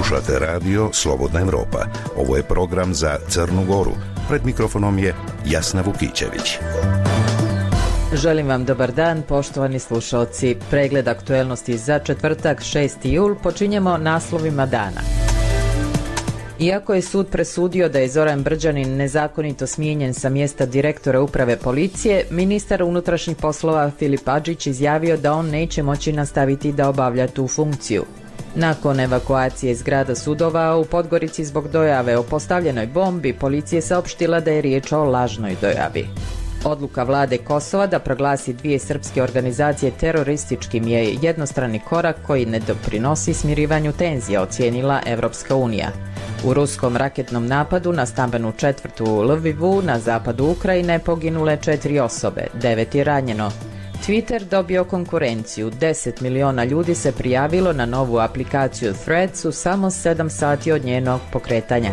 Slušate radio Slobodna Evropa. Ovo je program za Crnu Goru. Pred mikrofonom je Jasna Vukićević. Želim vam dobar dan, poštovani slušalci. Pregled aktuelnosti za četvrtak, 6. jul, počinjemo naslovima dana. Iako je sud presudio da je Zoran Brđanin nezakonito smijenjen sa mjesta direktora uprave policije, ministar unutrašnjih poslova Filip Adžić izjavio da on neće moći nastaviti da obavlja tu funkciju. Nakon evakuacije zgrada sudova u Podgorici zbog dojave o postavljenoj bombi, policija je saopštila da je riječ o lažnoj dojavi. Odluka vlade Kosova da proglasi dvije srpske organizacije terorističkim je jednostrani korak koji ne doprinosi smirivanju tenzija, ocijenila Evropska unija. U ruskom raketnom napadu na stambenu četvrt u Lvivu na zapadu Ukrajine poginule 4 osobe, 9 je ranjeno. Twitter dobio konkurenciju, 10 miliona ljudi se prijavilo na novu aplikaciju Threads u samo 7 sati od njenog pokretanja.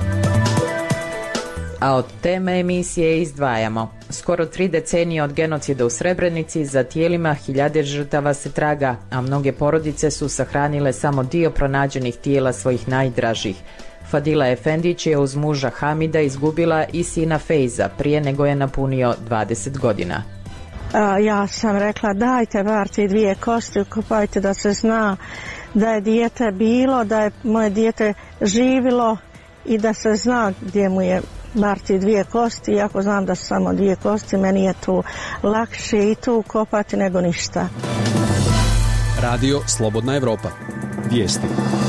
A od teme emisije izdvajamo. Skoro 3 decenije od genocida u Srebrenici, za tijelima hiljade žrtava se traga, a mnoge porodice su sahranile samo dio pronađenih tijela svojih najdražih. Fadila Efendić je uz muža Hamida izgubila i sina Fejza prije nego je napunio 20 godina. Ja sam rekla, dajte bar ti 2 kosti, ukopajte da se zna da je dijete bilo, da je moje dijete živilo i da se zna gdje mu je bar ti 2 kosti. Iako znam da su samo 2 kosti, meni je tu lakše i tu ukopati nego ništa. Radio Slobodna Evropa. Vijesti.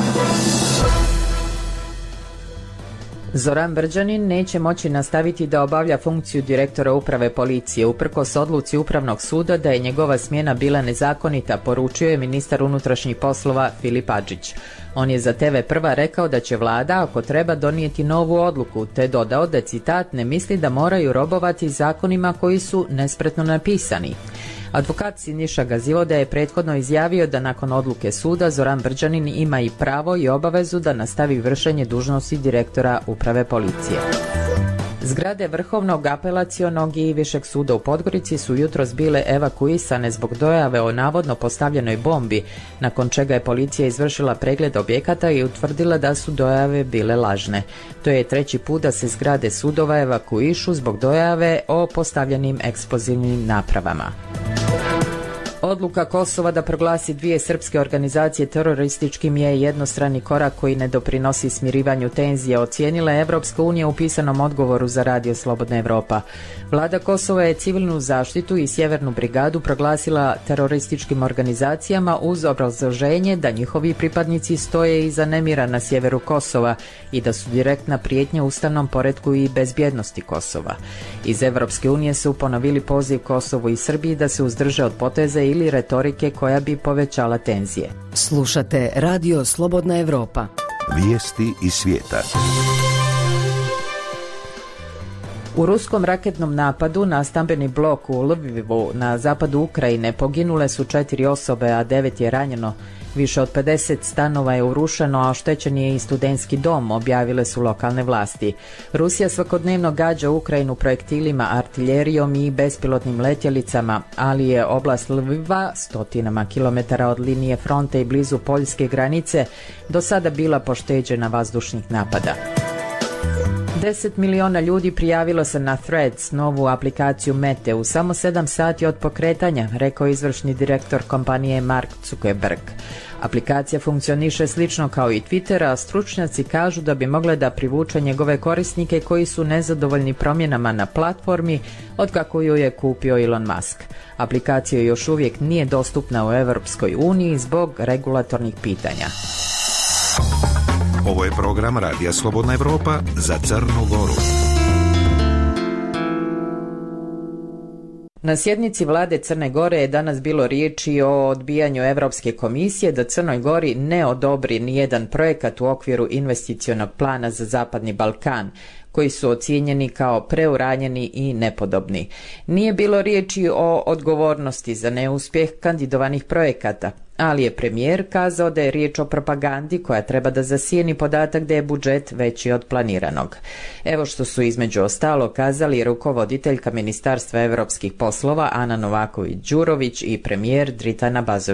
Zoran Brđanin neće moći nastaviti da obavlja funkciju direktora uprave policije, uprkos odluci Upravnog suda da je njegova smjena bila nezakonita, poručio je ministar unutrašnjih poslova Filip Adžić. On je za TV Prva rekao da će vlada, ako treba, donijeti novu odluku, te dodao da, citat, ne misli da moraju robovati zakonima koji su nespretno napisani. Advokat Siniša Gazivoda je prethodno izjavio da nakon odluke suda Zoran Brđanin ima i pravo i obavezu da nastavi vršenje dužnosti direktora uprave policije. Zgrade Vrhovnog apelacionog i Višeg suda u Podgorici su jutros bile evakuisane zbog dojave o navodno postavljenoj bombi, nakon čega je policija izvršila pregled objekata i utvrdila da su dojave bile lažne. To je 3. put da se zgrade sudova evakuišu zbog dojave o postavljenim eksplozivnim napravama. Odluka Kosova da proglasi 2 srpske organizacije terorističkim je jednostrani korak koji ne doprinosi smirivanju tenzija, ocijenila je Evropska unija u pisanom odgovoru za Radio Slobodna Evropa. Vlada Kosova je civilnu zaštitu i Sjevernu brigadu proglasila terorističkim organizacijama uz obrazloženje da njihovi pripadnici stoje iza nemira na sjeveru Kosova i da su direktna prijetnja ustavnom poretku i bezbjednosti Kosova. Iz Evropske unije su ponovili poziv Kosovu i Srbiji da se uzdrže od poteza ili retorike koja bi povećala tenzije. Slušate Radio Slobodna Evropa. Vijesti iz svijeta. U ruskom raketnom napadu na stambeni blok u Lvivu na zapadu Ukrajine poginule su 4 osobe, a 9 je ranjeno. Više od 50 stanova je urušeno, a oštećen je i studentski dom, objavile su lokalne vlasti. Rusija svakodnevno gađa Ukrajinu projektilima, artiljerijom i bespilotnim letjelicama, ali je oblast Lviva, stotinama kilometara od linije fronte i blizu poljske granice, do sada bila pošteđena vazdušnih napada. 10 miliona ljudi prijavilo se na Threads, novu aplikaciju Mete, u samo 7 sati od pokretanja, rekao izvršni direktor kompanije Mark Zuckerberg. Aplikacija funkcioniše slično kao i Twitter, a stručnjaci kažu da bi mogle da privuče njegove korisnike koji su nezadovoljni promjenama na platformi otkako ju je kupio Elon Musk. Aplikacija još uvijek nije dostupna u Europskoj uniji zbog regulatornih pitanja. Ovo je program Radija Slobodna Evropa za Crnu Goru. Na sjednici vlade Crne Gore je danas bilo riječi o odbijanju Europske komisije da Crnoj Gori ne odobri nijedan projekat u okviru investicionog plana za Zapadni Balkan, koji su ocijenjeni kao preuranjeni i nepodobni. Nije bilo riječi o odgovornosti za neuspjeh kandidovanih projekata, ali je premijer kazao da je riječ o propagandi koja treba da zasijeni podatak da je budžet veći od planiranog. Evo što su između ostalo kazali rukovoditeljka Ministarstva europskih poslova Ana Novaković-Đurović i premijer Dritan Abazović.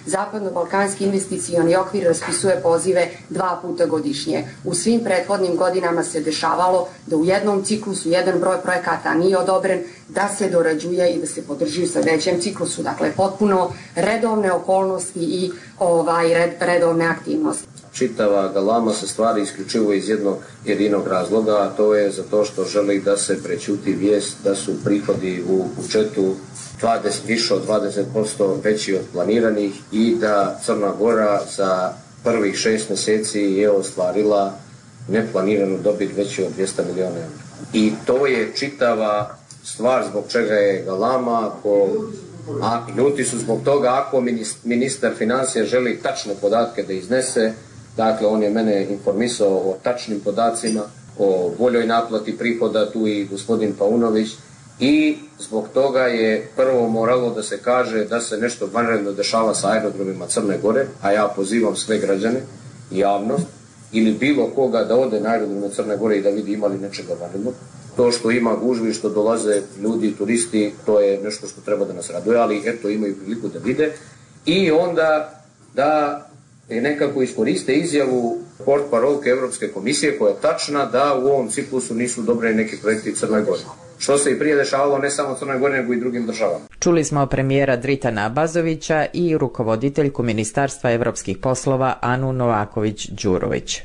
Zapadno-balkanski investicioni okvir raspisuje pozive 2 puta godišnje. U svim prethodnim godinama se dešavalo da u jednom ciklusu jedan broj projekata nije odobren, da se dorađuje i da se podrži u sledećem ciklusu. Dakle, potpuno redovne okolnosti i redovne aktivnosti. Čitava galama se stvari isključivo iz jednog jedinog razloga, a to je zato što želi da se prećuti vijest da su prihodi u budžetu više od 20% veći od planiranih i da Crna Gora za prvih 6 mjeseci je ostvarila neplaniranu dobit veći od 200 miliona eura. I to je čitava stvar zbog čega je galama, a ljuti su zbog toga ako ministar financija želi tačne podatke da iznese. Dakle, on je mene informisao o tačnim podacima, o boljoj naplati prihoda, tu i gospodin Paunović, i zbog toga je prvo moralo da se kaže da se nešto vanredno dešava sa aerodromima Crne Gore, a ja pozivam sve građane, javnost ili bilo koga da ode na aerodrome Crne Gore i da vidi ima li nečega vanrednog. To što ima gužvi, što dolaze ljudi, turisti, to je nešto što treba da nas raduje, ali eto imaju priliku da vide i onda da nekako iskoriste izjavu portparolke Evropske komisije koja je tačna da u ovom ciklusu nisu odobreni neki projekti Crnoj Gori. Što se i prije dešavalo ne samo Crnoj Gori nego i drugim državama. Čuli smo premijera Dritana Abazovića i rukovoditeljku Ministarstva evropskih poslova Anu Novaković-Đurović.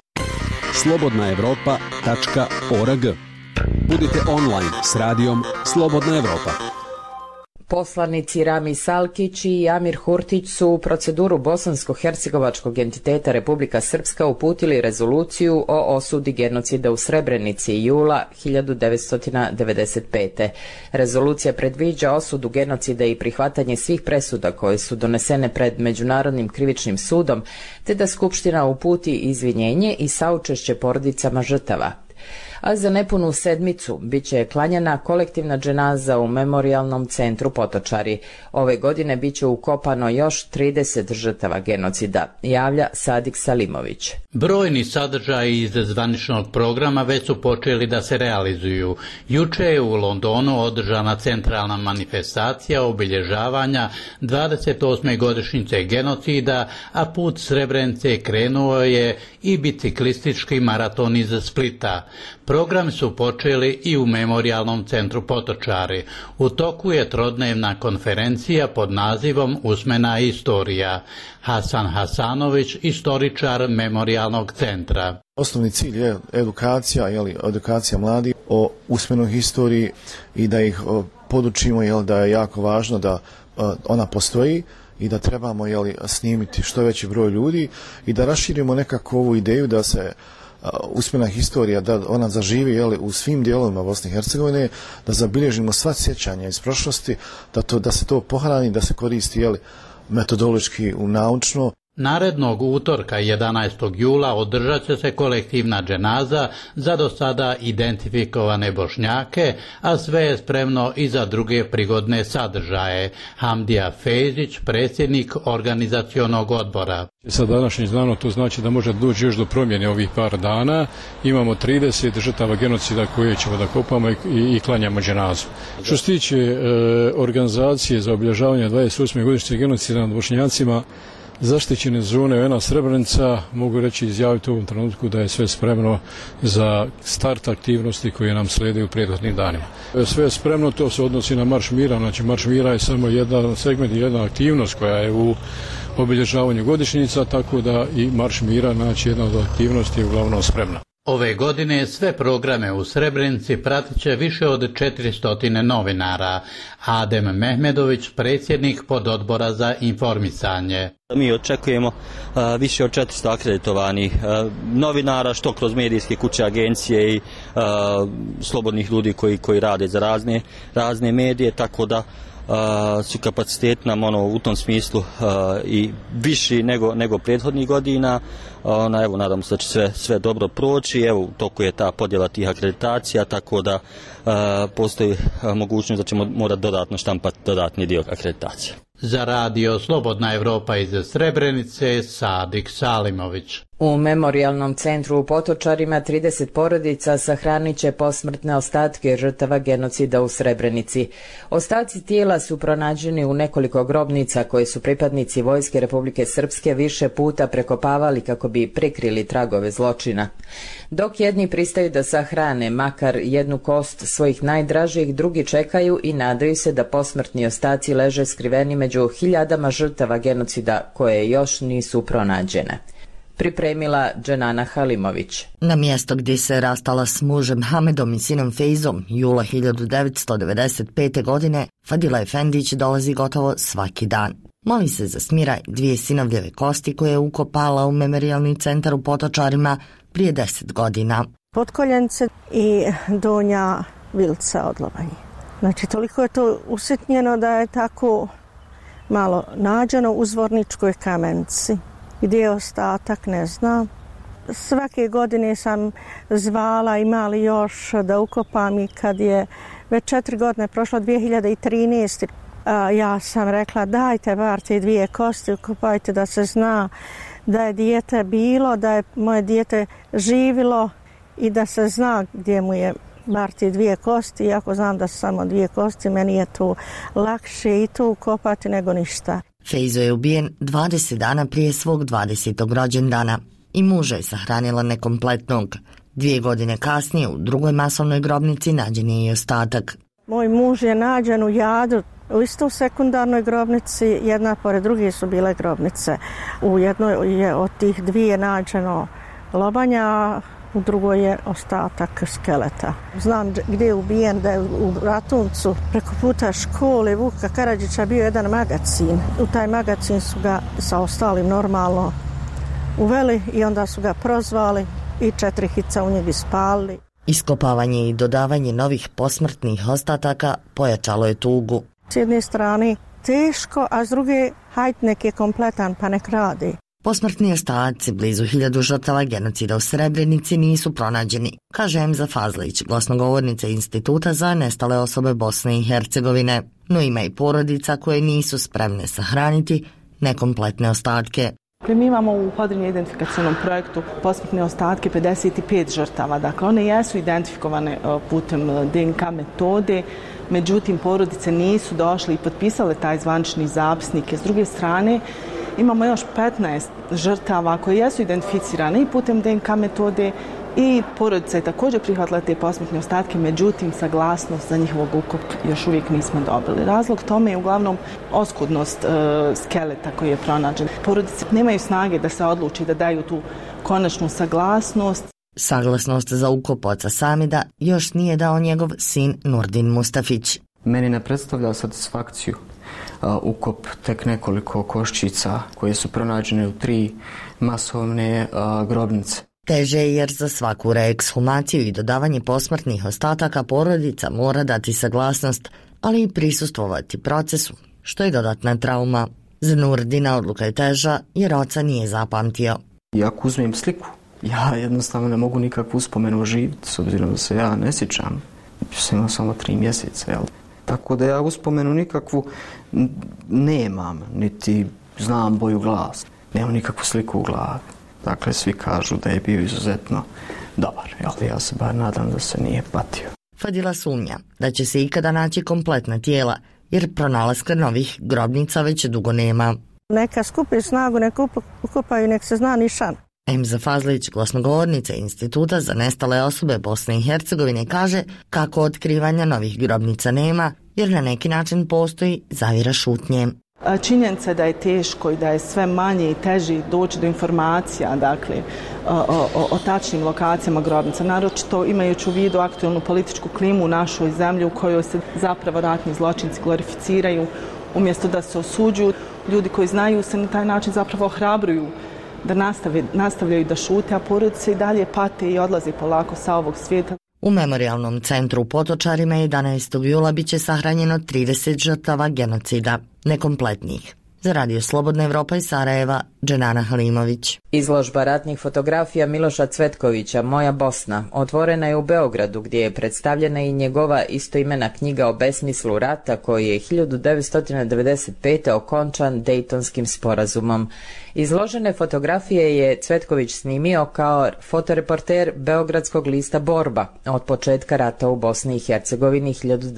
slobodnaevropa.org. Budite online s radijom Slobodna Evropa. Poslanici Rami Salkić i Amir Hurtić su u proceduru bosansko-hercegovačkog entiteta Republika Srpska uputili rezoluciju o osudi genocida u Srebrenici jula 1995. Rezolucija predviđa osudu genocida i prihvatanje svih presuda koje su donesene pred Međunarodnim krivičnim sudom, te da Skupština uputi izvinjenje i saučešće porodicama žrtava. A za nepunu sedmicu bit će klanjana kolektivna dženaza u Memorijalnom centru Potočari. Ove godine bit će ukopano još 30 žrtava genocida, javlja Sadik Salimović. Brojni sadržaji iz zvaničnog programa već su počeli da se realizuju. Juče je u Londonu održana centralna manifestacija obilježavanja 28. godišnjice genocida, a put Srebrenice krenuo je i biciklistički maraton iz Splita. Programi su počeli i u Memorijalnom centru Potočari. U toku je trodnevna konferencija pod nazivom Usmena istorija. Hasan Hasanović, istoričar Memorijalnog centra. Osnovni cilj je edukacija mladih o usmenoj historiji i da ih podučimo da je jako važno da ona postoji i da trebamo snimiti što veći broj ljudi i da raširimo nekako ovu ideju da se usmena historija, da ona zaživi u svim dijelovima Bosne i Hercegovine, da zabilježimo sva sjećanja iz prošlosti, da se to pohrani, da se koristi metodološki naučno. Narednog utorka 11. jula održat će se kolektivna dženaza za do sada identifikovane Bošnjake, a sve je spremno i za druge prigodne sadržaje. Hamdija Fejzić, predsjednik organizacionog odbora. Sa današnjim danom to znači da može doći još do promjene ovih par dana. Imamo 30 žrtava genocida koje ćemo da kopamo i klanjamo dženazu. Što se tiče organizacije za obilježavanje 28. godišnjice genocida nad Bošnjacima, zaštićene zone UN Srebrenica, mogu reći izjaviti u ovom trenutku da je sve spremno za start aktivnosti koje nam slijede u prethodnim danima. Sve je spremno, to se odnosi na Marš mira, znači Marš mira je samo jedan segment, jedna aktivnost koja je u obilježavanju godišnjica, tako da i Marš mira, znači jedna od aktivnosti je uglavnom spremna. Ove godine sve programe u Srebrenici pratit će više od 400 novinara. Adem Mehmedović, predsjednik pododbora za informisanje. Mi očekujemo više od 400 akreditovanih novinara, što kroz medijske kuće, agencije i slobodnih ljudi koji rade za razne medije, tako da su kapaciteti nam u tom smislu i viši nego prethodnih godina. Evo, nadamo se da će sve dobro proći. Evo, u toku je ta podjela tih akreditacija, tako da postoji mogućnost da ćemo morati dodatno štampati dodatni dio akreditacije. Za radio Slobodna Evropa iz Srebrenice, Sadik Salimović. U memorijalnom centru u Potočarima 30 porodica sahranit će posmrtne ostatke žrtava genocida u Srebrenici. Ostaci tijela su pronađeni u nekoliko grobnica koje su pripadnici Vojske Republike Srpske više puta prekopavali kako bi prikrili tragove zločina. Dok jedni pristaju da sahrane makar jednu kost svojih najdražih, drugi čekaju i nadaju se da posmrtni ostaci leže skriveni među hiljadama žrtava genocida koje još nisu pronađene. Pripremila Dženana Halimović. Na mjesto gdje se rastala s mužem Hamedom i sinom Fejzom jula 1995. godine, Fadila Efendić dolazi gotovo svaki dan. Moli se za smiraj 2 sinovljeve kosti koje je ukopala u memorijalni centar u Potočarima prije 10 godina. Potkoljence i donja vilca od lobanje. Znači, toliko je to usitnjeno da je tako malo nađeno u Zvorničkoj kamenci. Gdje je ostatak, ne znam. Svake godine sam zvala, ima li još da ukopam, i kad je već 4 godine prošlo, 2013. Ja sam rekla, dajte bar te 2 kosti, ukopajte da se zna da je dijete bilo, da je moje dijete živilo i da se zna gdje mu je bar te 2 kosti. Iako znam da su samo 2 kosti, meni je to lakše i to ukopati nego ništa. Fejzo je ubijen 20 dana prije svog 20. rođendana i muža je sahranila nekompletnog. 2 godine kasnije u drugoj masovnoj grobnici nađen je i ostatak. Moj muž je nađen u Jadru, u istoj sekundarnoj grobnici, jedna pored druge su bile grobnice. U jednoj je od tih 2 nađeno lobanja, u drugoj je ostatak skeleta. Znam gdje je ubijen, da je u Ratuncu preko puta škole Vuka Karadžića bio jedan magacin. U taj magacin su ga sa ostalim normalno uveli i onda su ga prozvali i 4 hica u njega ispalili. Iskopavanje i dodavanje novih posmrtnih ostataka pojačalo je tugu. S jedne strane teško, a s druge hajt nek je kompletan pa nek radi. Posmrtni ostaci blizu 1000 žrtava genocida u Srebrenici nisu pronađeni, kaže Emza Fazlić, glasnogovornica Instituta za nestale osobe Bosne i Hercegovine. No ima i porodica koje nisu spremne sahraniti nekompletne ostatke. Mi imamo u podrednjem identifikacionom projektu posmrtne ostatke 55 žrtava. Dakle, one jesu identifikovane putem DNK metode, međutim porodice nisu došle i potpisale taj zvanični zapisnik. S druge strane, imamo još 15 žrtava koje jesu identificirane i putem DNK metode i porodica je također prihvatila te posmrtne ostatke, međutim saglasnost za njihovog ukop još uvijek nismo dobili. Razlog tome je uglavnom oskudnost skeleta koji je pronađen. Porodice nemaju snage da se odluči da daju tu konačnu saglasnost. Saglasnost za ukop oca Samida još nije dao njegov sin Nurdin Mustafić. Meni ne predstavlja satisfakciju ukop tek nekoliko koščica koje su pronađene u 3 masovne grobnice. Teže je jer za svaku reekshumaciju i dodavanje posmrtnih ostataka porodica mora dati saglasnost, ali i prisustvovati procesu, što je dodatna trauma. Za Nurdina odluka je teža jer oca nije zapamtio. I ako uzmem sliku, ja jednostavno ne mogu nikakvu uspomenu oživiti, s obzirom da se ja ne sjećam. Sam imao samo 3 mjeseca, jel? Tako da ja uspomenu nikakvu nemam, niti znam boju glasa. Nemam nikakvu sliku u glavi. Dakle, svi kažu da je bio izuzetno dobar, ali ja se bar nadam da se nije patio. Fadila sumnja da će se ikada naći kompletna tijela, jer pronalaska novih grobnica već dugo nema. Neka skupi snagu, neka ukopaju, nek se zna nišan. Emza Fazlić, glasnogovornica Instituta za nestale osobe Bosne i Hercegovine, kaže kako otkrivanja novih grobnica nema, jer na neki način postoji zavjera šutnje. Činjenica da je teško i da je sve manje i teži doći do informacija, dakle, o tačnim lokacijama grobnica, naročito imajući u vidu aktualnu političku klimu u našoj zemlji u kojoj se zapravo ratni zločinci glorificiraju, umjesto da se osuđuju. Ljudi koji znaju se na taj način zapravo ohrabruju da nastavljaju da šute, a porodice i dalje pate i odlaze polako sa ovog svijeta. U memorijalnom centru u Potočarima 11. jula biće sahranjeno 30 žrtava genocida, nekompletnih. Za Radio Slobodna Evropa iz Sarajeva, Dženana Halimović. Izložba ratnih fotografija Miloša Cvetkovića Moja Bosna otvorena je u Beogradu, gdje je predstavljena i njegova istoimena knjiga o besmislu rata koji je 1995. okončan Dejtonskim sporazumom. Izložene fotografije je Cvetković snimio kao fotoreporter Beogradskog lista Borba od početka rata u Bosni i Hercegovini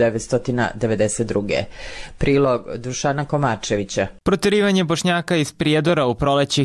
1992. Prilog Dušana Komačevića. Proterivanje Bošnjaka iz Prijedora u proleće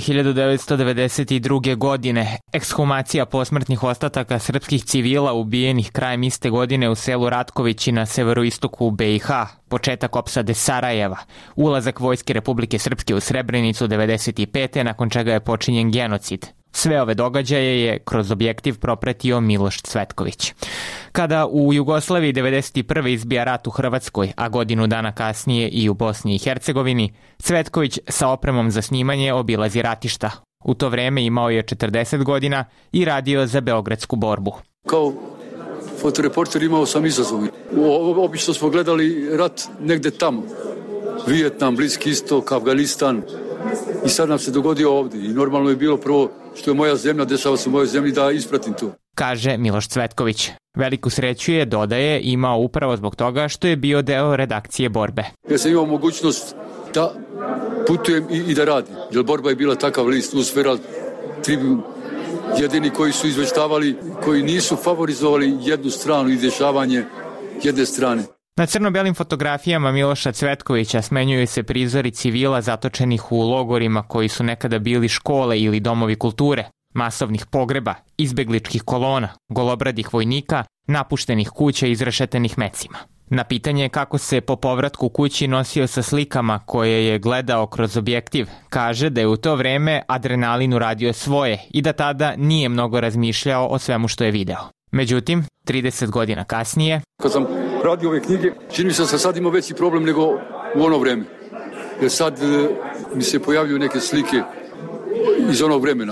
1992. godine, ekshumacija posmrtnih ostataka srpskih civila ubijenih krajem iste godine u selu Ratkovići na severoistoku BiH, početak opsade Sarajeva, ulazak vojske Republike Srpske u Srebrenicu 1995. nakon čega je počinjen genocid. Sve ove događaje je kroz objektiv propratio Miloš Cvetković. Kada u Jugoslaviji 1991. izbija rat u Hrvatskoj, a godinu dana kasnije i u Bosni i Hercegovini, Cvetković sa opremom za snimanje obilazi ratišta. U to vreme imao je 40 godina i radio za Beogradsku borbu. Kao fotoreporter imao sam izazov. Obično smo gledali rat negde tamo. Vijetnam, Bliski istok, Afganistan. I sad nam se dogodio ovdje. I normalno je bilo prvo što je moja zemlja, dešava se u mojoj zemlji, da ispratim to. Kaže Miloš Cvetković. Veliku sreću je, dodaje, imao upravo zbog toga što je bio deo redakcije Borbe. Ja sam imao mogućnost da putujem i da radim. Jer Borba je bila takav list, Usfera, Tribun, jedini koji su izveštavali, koji nisu favorizovali jednu stranu i dešavanje jedne strane. Na crno-belim fotografijama Miloša Cvetkovića smenjuju se prizori civila zatočenih u logorima koji su nekada bili škole ili domovi kulture, masovnih pogreba, izbegličkih kolona, golobradih vojnika, napuštenih kuća izrešetenih mecima. Na pitanje kako se po povratku kući nosio sa slikama koje je gledao kroz objektiv, kaže da je u to vreme adrenalin uradio svoje i da tada nije mnogo razmišljao o svemu što je video. Međutim, 30 godina kasnije... Kad sam radio ove knjige, čini mi se da sam sad imao veći problem nego u ono vreme. Jer sad mi se pojavljuju neke slike iz onog vremena.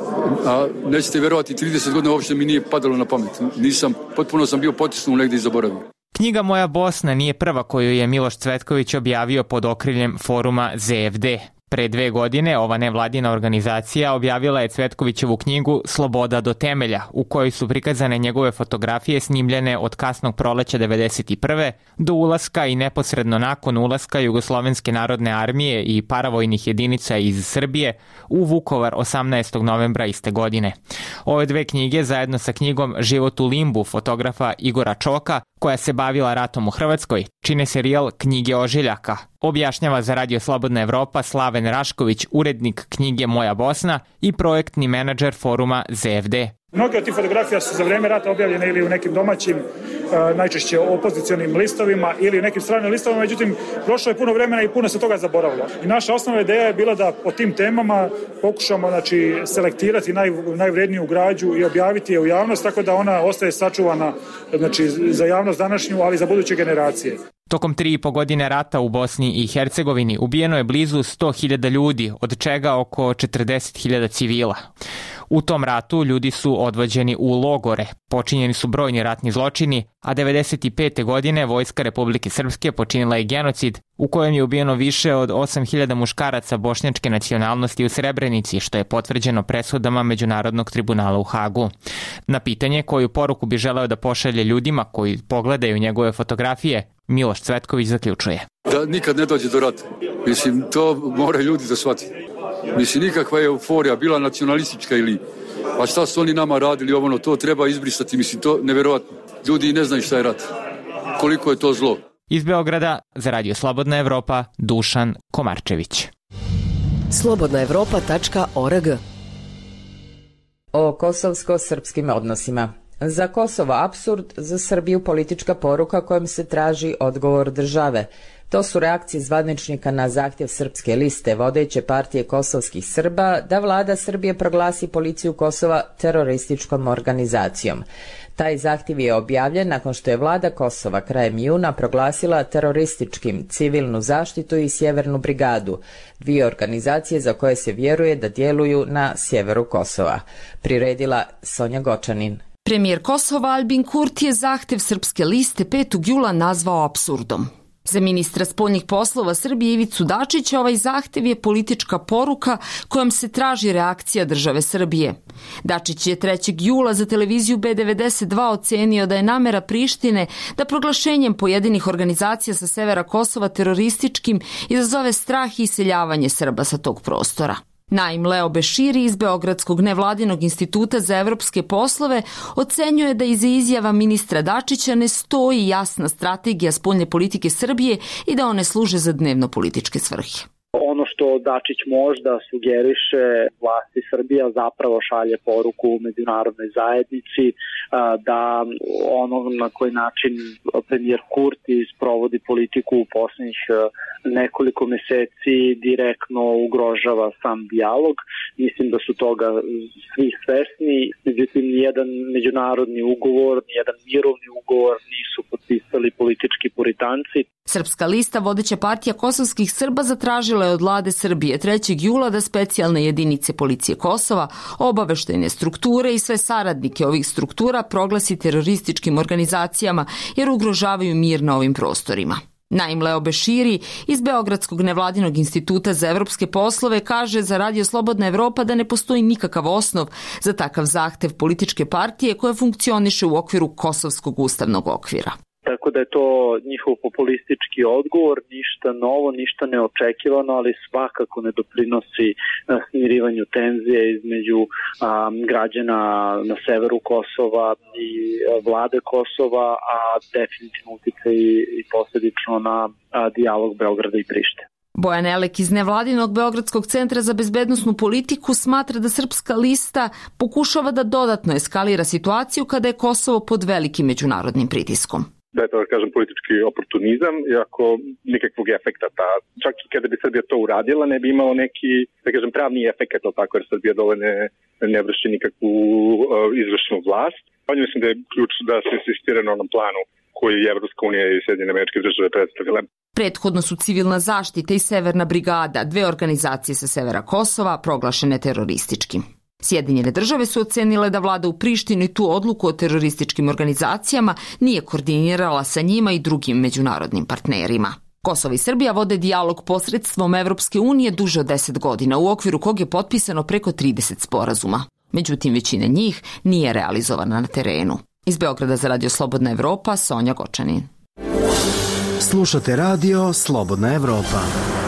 A nećete verovati, 30 godina uopšte mi nije padalo na pamet. Potpuno sam bio potisnut negdje i zaboravio. Knjiga Moja Bosna nije prva koju je Miloš Cvetković objavio pod okriljem foruma ZFD. Pre 2 godine ova nevladina organizacija objavila je Cvetkovićevu knjigu Sloboda do temelja, u kojoj su prikazane njegove fotografije snimljene od kasnog proleća 1991. do ulaska i neposredno nakon ulaska Jugoslovenske narodne armije i paravojnih jedinica iz Srbije u Vukovar 18. novembra iste godine. Ove 2 knjige zajedno sa knjigom Život u limbu fotografa Igora Čoka, koja se bavila ratom u Hrvatskoj, čine serijal Knjige ožiljaka. Objašnjava za Radio Slobodna Evropa Slaven Rašković, urednik knjige Moja Bosna i projektni menadžer foruma ZFD. Mnoge od tih fotografija su za vreme rata objavljene ili u nekim domaćim, najčešće opozicionim listovima ili u nekim stranim listovima, međutim, prošlo je puno vremena i puno se toga zaboravilo. I naša osnovna ideja je bila da po tim temama pokušamo selektirati najvredniju građu i objaviti je u javnost, tako da ona ostaje sačuvana za javnost današnju, ali za buduće generacije. Tokom 3,5 godine rata u Bosni i Hercegovini ubijeno je blizu 100.000 ljudi, od čega oko 40.000 civila. U tom ratu ljudi su odvođeni u logore, počinjeni su brojni ratni zločini, a 1995. godine Vojska Republike Srpske počinila je genocid u kojem je ubijeno više od 8.000 muškaraca bošnjačke nacionalnosti u Srebrenici, što je potvrđeno presudama Međunarodnog tribunala u Hagu. Na pitanje koju poruku bi želeo da pošalje ljudima koji pogledaju njegove fotografije, Miloš Cvetković zaključuje. Da nikad ne dođe do rata. Mislim, to moraju ljudi da shvati. Mislim, nikakva je euforija, bila nacionalistička ili... A šta su oni nama radili, to treba izbrisati. Mislim, to neverovatno. Ljudi ne znaju šta je rat. Koliko je to zlo. Iz Beograda za Radio Slobodna Evropa, Dušan Komarčević. slobodnaevropa.org. O kosovsko-srpskim odnosima. Za Kosovo apsurd, za Srbiju politička poruka kojom se traži odgovor države. To su reakcije zvaničnika na zahtjev Srpske liste, vodeće partije kosovskih Srba, da vlada Srbije proglasi policiju Kosova terorističkom organizacijom. Taj zahtjev je objavljen nakon što je vlada Kosova krajem juna proglasila terorističkim civilnu zaštitu i Sjevernu brigadu, 2 organizacije za koje se vjeruje da djeluju na sjeveru Kosova. Priredila Sonja Gočanin. Premijer Kosova Albin Kurti je zahtjev Srpske liste 5. jula nazvao apsurdom. Za ministra spoljnih poslova Srbije Ivicu Dačića ovaj zahtev je politička poruka kojom se traži reakcija države Srbije. Dačić je 3. jula za televiziju B92 ocenio da je namera Prištine da proglašenjem pojedinih organizacija sa severa Kosova terorističkim izazove strah i iseljavanje Srba sa tog prostora. Naim Leo Beširi iz Beogradskog nevladinog instituta za evropske poslove ocenjuje da iza izjava ministra Dačića ne stoji jasna strategija spoljne politike Srbije i da one služe za dnevno političke svrhe. Ono što Dačić možda sugeriše vlasti Srbija zapravo šalje poruku međunarodnoj zajednici da ono na koji način premijer Kurti sprovodi politiku u posljednjih nekoliko meseci direktno ugrožava sam dijalog. Mislim da su toga svi svesni. Međutim, nijedan međunarodni ugovor, nijedan mirovni ugovor nisu potpisali politički puritanci. Srpska lista, vodeća partija kosovskih Srba, zatražila je od vlade Srbije 3. jula da specijalne jedinice policije Kosova, obaveštajne strukture i sve saradnike ovih struktura proglasi terorističkim organizacijama jer ugrožavaju mir na ovim prostorima. Naim Leo Beširi iz Beogradskog nevladinog instituta za evropske poslove kaže za Radio Slobodna Evropa da ne postoji nikakav osnov za takav zahtev političke partije koja funkcioniše u okviru Kosovskog ustavnog okvira. Tako da je to njihov populistički odgovor, ništa novo, ništa neočekivano, ali svakako ne doprinosi smirivanju tenzije između građana na severu Kosova i vlade Kosova, a definitivno utiče i posljedično na dijalog Beograda i Prištine. Bojan Elek iz nevladinog Beogradskog centra za bezbednosnu politiku smatra da Srpska lista pokušava da dodatno eskalira situaciju kada je Kosovo pod velikim međunarodnim pritiskom. Da je to, kažem, politički oportunizam, iako nikakvog efekta. Čak i kada bi Srbija to uradila, ne bi imao neki, da kažem, pravni efekt, tako jer Srbija dovoljno ne vrši nikakvu izvršnu vlast. Mislim da je ključ da se insistira na onom planu koji je Evropska unija i Sjedinjene Američke Države predstavile. Prethodno su Civilna zaštita i Severna brigada, dve organizacije sa severa Kosova, proglašene terorističkim. Sjedinjene države su ocenile da vlada u Prištini tu odluku o terorističkim organizacijama nije koordinirala sa njima i drugim međunarodnim partnerima. Kosovo i Srbija vode dijalog posredstvom Evropske unije duže od 10 godina, u okviru kog je potpisano preko 30 sporazuma. Međutim, većina njih nije realizovana na terenu. Iz Beograda za Radio Slobodna Evropa, Sonja Gočanin. Slušate Radio Slobodna Evropa.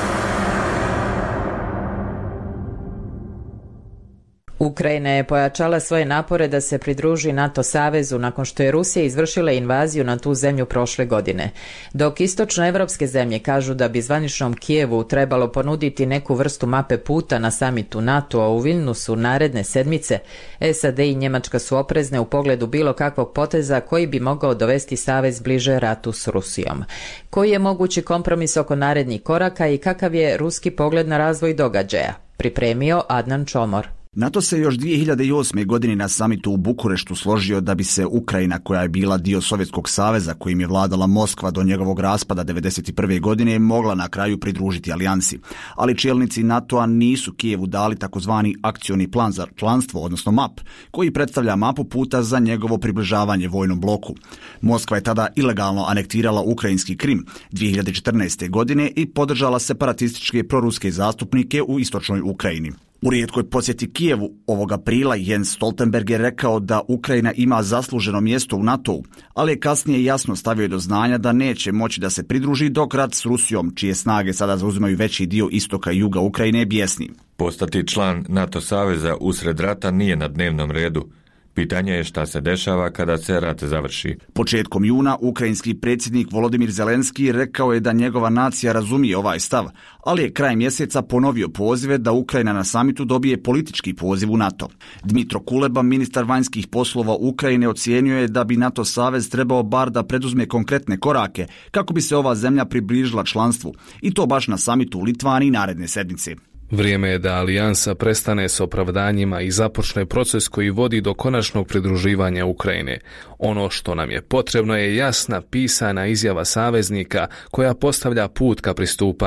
Ukrajina je pojačala svoje napore da se pridruži NATO savezu nakon što je Rusija izvršila invaziju na tu zemlju prošle godine. Dok istočnoevropske zemlje kažu da bi zvaničnom Kijevu trebalo ponuditi neku vrstu mape puta na samitu NATO-a u Vilnusu naredne sedmice, SAD i Njemačka su oprezne u pogledu bilo kakvog poteza koji bi mogao dovesti savez bliže ratu s Rusijom. Koji je mogući kompromis oko narednih koraka i kakav je ruski pogled na razvoj događaja? Pripremio Adnan Čomor. NATO se još 2008. godine na samitu u Bukureštu složio da bi se Ukrajina, koja je bila dio Sovjetskog saveza kojim je vladala Moskva do njegovog raspada 1991. godine, mogla na kraju pridružiti alijansi. Ali čelnici NATO-a nisu Kijevu dali takozvani akcioni plan za članstvo, odnosno MAP, koji predstavlja mapu puta za njegovo približavanje vojnom bloku. Moskva je tada ilegalno anektirala ukrajinski Krim 2014. godine i podržala separatističke proruske zastupnike u istočnoj Ukrajini. U rijetkoj posjeti Kijevu ovog aprila Jens Stoltenberg je rekao da Ukrajina ima zasluženo mjesto u NATO-u, ali je kasnije jasno stavio do znanja da neće moći da se pridruži dok rat s Rusijom, čije snage sada zauzimaju veći dio istoka i juga Ukrajine, bjesni. Postati član NATO saveza usred rata nije na dnevnom redu. Pitanje je šta se dešava kada se rat završi. Početkom juna ukrajinski predsjednik Volodimir Zelenski rekao je da njegova nacija razumije ovaj stav, ali je kraj mjeseca ponovio pozive da Ukrajina na samitu dobije politički poziv u NATO. Dmitro Kuleba, ministar vanjskih poslova Ukrajine, ocijenio je da bi NATO savez trebao bar da preduzme konkretne korake kako bi se ova zemlja približila članstvu, i to baš na samitu u Litvaniji naredne sedmice. Vrijeme je da alijansa prestane s opravdanjima i započne proces koji vodi do konačnog pridruživanja Ukrajine. Ono što nam je potrebno je jasna pisana izjava saveznika koja postavlja put ka pristupanju.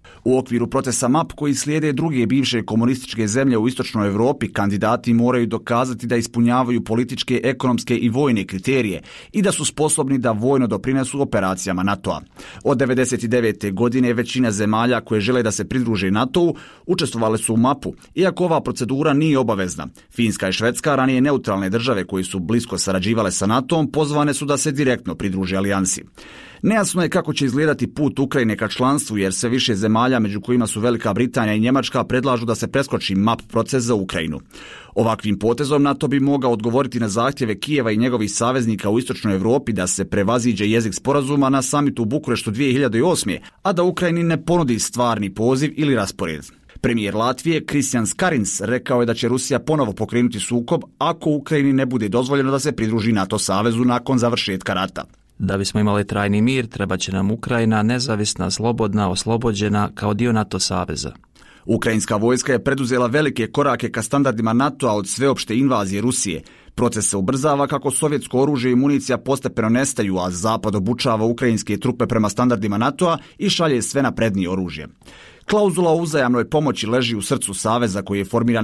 U okviru procesa MAP koji slijede druge bivše komunističke zemlje u istočnoj Europi, kandidati moraju dokazati da ispunjavaju političke, ekonomske i vojne kriterije i da su sposobni da vojno doprinesu operacijama NATO-a. Od 1999. godine većina zemalja koje žele da se pridruže NATO-u učestvovale su u MAP-u, iako ova procedura nije obavezna. Finska i Švedska, ranije neutralne države koje su blisko sarađivale sa NATO-om, pozvane su da se direktno pridruže alijansi. Nejasno je kako će izgledati put Ukrajine ka članstvu, jer sve više zemalja, među kojima su Velika Britanija i Njemačka, predlažu da se preskoči MAP proces za Ukrajinu. Ovakvim potezom NATO bi mogao odgovoriti na zahtjeve Kijeva i njegovih saveznika u istočnoj Europi da se prevaziđe jezik sporazuma na samitu u Bukureštu 2008. a da Ukrajini ne ponudi stvarni poziv ili raspored. Premijer Latvije Kristijan Karins rekao je da će Rusija ponovo pokrenuti sukob ako Ukrajini ne bude dozvoljeno da se pridruži NATO savezu nakon završetka rata. Da bismo imali trajni mir, treba će nam Ukrajina nezavisna, slobodna, oslobođena kao dio NATO saveza. Ukrajinska vojska je preduzela velike korake ka standardima NATO-a od sveopšte invazije Rusije. Proces se ubrzava kako sovjetsko oružje i municija postepeno nestaju, a Zapad obučava ukrajinske trupe prema standardima NATO-a i šalje sve naprednije oružje. Klauzula o uzajamnoj pomoći leži u srcu saveza koji je formiran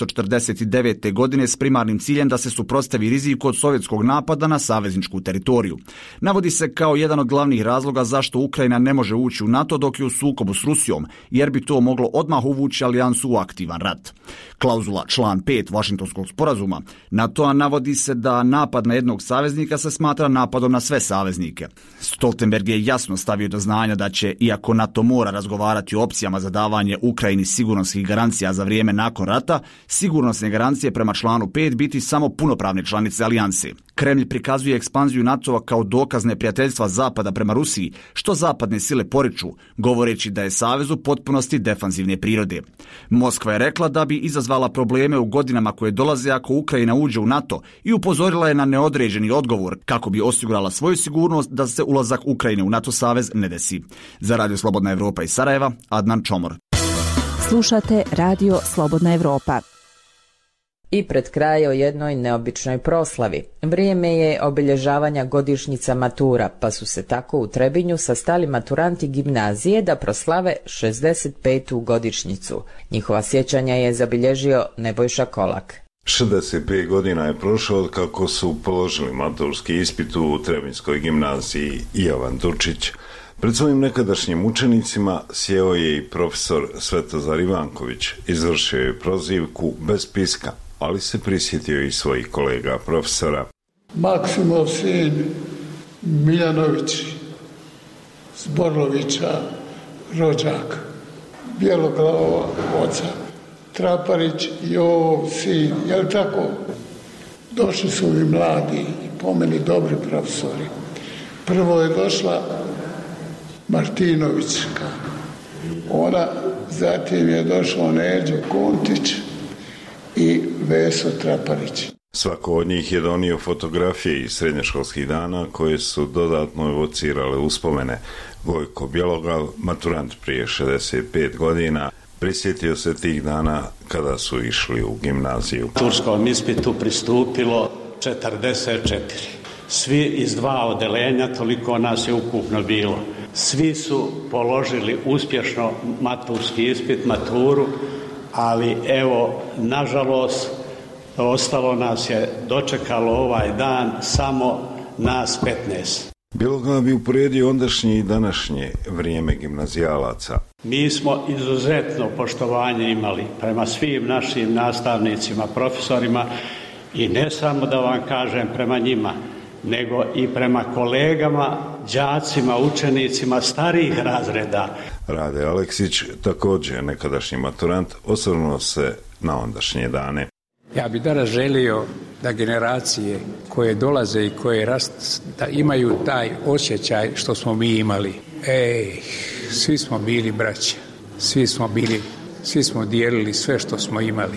1949. godine s primarnim ciljem da se suprotstavi riziku od sovjetskog napada na savezničku teritoriju. Navodi se kao jedan od glavnih razloga zašto Ukrajina ne može ući u NATO dok je u sukobu s Rusijom, jer bi to moglo odmah uvući alijansu u aktivan rat. Klauzula član 5 Vašingtonskog sporazuma NATO-a navodi se da napad na jednog saveznika se smatra napadom na sve saveznike. Stoltenberg je jasno stavio do znanja da će, iako NATO mora razgovarati o opcijama za davanje Ukrajini sigurnosnih garancija za vrijeme nakon rata, sigurnosne garancije prema članu 5 biti samo punopravne članice alijanse. Kremlj prikazuje ekspanziju NATO-a kao dokaz neprijateljstva Zapada prema Rusiji, što zapadne sile poriču, govoreći da je savez u potpunosti defanzivne prirode. Moskva je rekla da bi izazvala probleme u godinama koje dolaze ako Ukrajina uđe u NATO i upozorila je na neodređeni odgovor kako bi osigurala svoju sigurnost da se ulazak Ukrajine u NATO savez ne desi. Za Radio Slobodna Evropa iz Sarajeva, Adnan Čomor. Slušate Radio Slobodna Evropa. I pred kraj o jednoj neobičnoj proslavi. Vrijeme je obilježavanja godišnjica matura, pa su se tako u Trebinju sastali maturanti gimnazije da proslave 65. godišnjicu. Njihova sjećanja je zabilježio Nebojša Kolak. 65 godina je prošlo od kako su položili maturski ispit u Trebinjskoj gimnaziji. Jovan Turčić. Pred svojim nekadašnjim učenicima sjeo je i profesor Svetozar Ivanković. Izvršio je prozivku bez piska, ali se prisjetio i svojih kolega profesora. Maksimov sin Miljanović, Zborlovića, rođak, Bjeloglavova oca, Traparić i ovog sin, je li tako? Došli su mi mladi i po meni dobri profesori. Prvo je došla Martinovićka, ona, zatim je došao Neđo Kontić i Veso Traparić. Svako od njih je donio fotografije iz srednjoškolskih dana koje su dodatno evocirale uspomene. Gojko Bjeloglav, maturant prije 65 godina, prisjetio se tih dana kada su išli u gimnaziju. Turskom ispitu pristupilo 44. Svi iz 2 odeljenja, toliko nas je ukupno bilo. Svi su položili uspješno maturski ispit, maturu, ali evo, nažalost, ostalo nas je, dočekalo ovaj dan samo nas 15. Bjeloglav bi uporedio ondašnje i današnje vrijeme gimnazijalaca. Mi smo izuzetno poštovanje imali prema svim našim nastavnicima, profesorima i ne samo da vam kažem prema njima, nego i prema kolegama, đacima, učenicima starijih razreda. Rade Aleksić, također nekadašnji maturant, osvrnuo se na ondašnje dane. Ja bih danas želio da generacije koje dolaze i koje da imaju taj osjećaj što smo mi imali. Svi smo bili braća, svi smo dijelili sve što smo imali.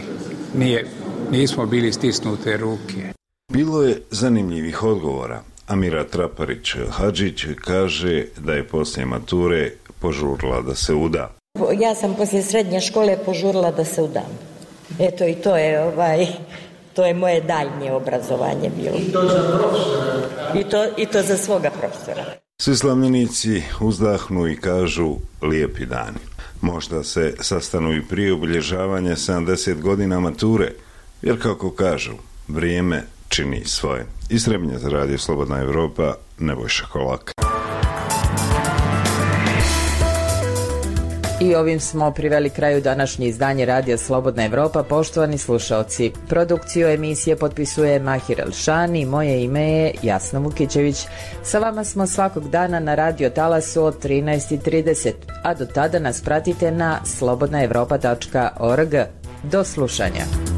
Nismo bili stisnute ruke. Bilo je zanimljivih odgovora. Amira Traparić-Hadžić kaže da je poslije mature požurila da se uda. Ja sam poslije srednje škole požurila da se udam. Eto i to je moje daljnje obrazovanje bilo. I to za profesora? I to za svoga profesora. Svi slavljenici uzdahnu i kažu lijepi dani. Možda se sastanu i prije obilježavanja 70 godina mature, jer kako kažu, vrijeme čini svoje. Iz Trebinja za Radio Slobodna Evropa, Nebojša Kolak. I ovim smo priveli kraju današnje izdanje Radija Slobodna Evropa. Poštovani slušaoci, produkciju emisije potpisuje Mahir Elšani, moje ime je Jasna Vukićević. Sa vama smo svakog dana na Radio Talasu od 13:30, a do tada nas pratite na slobodnaevropa.org. Do slušanja.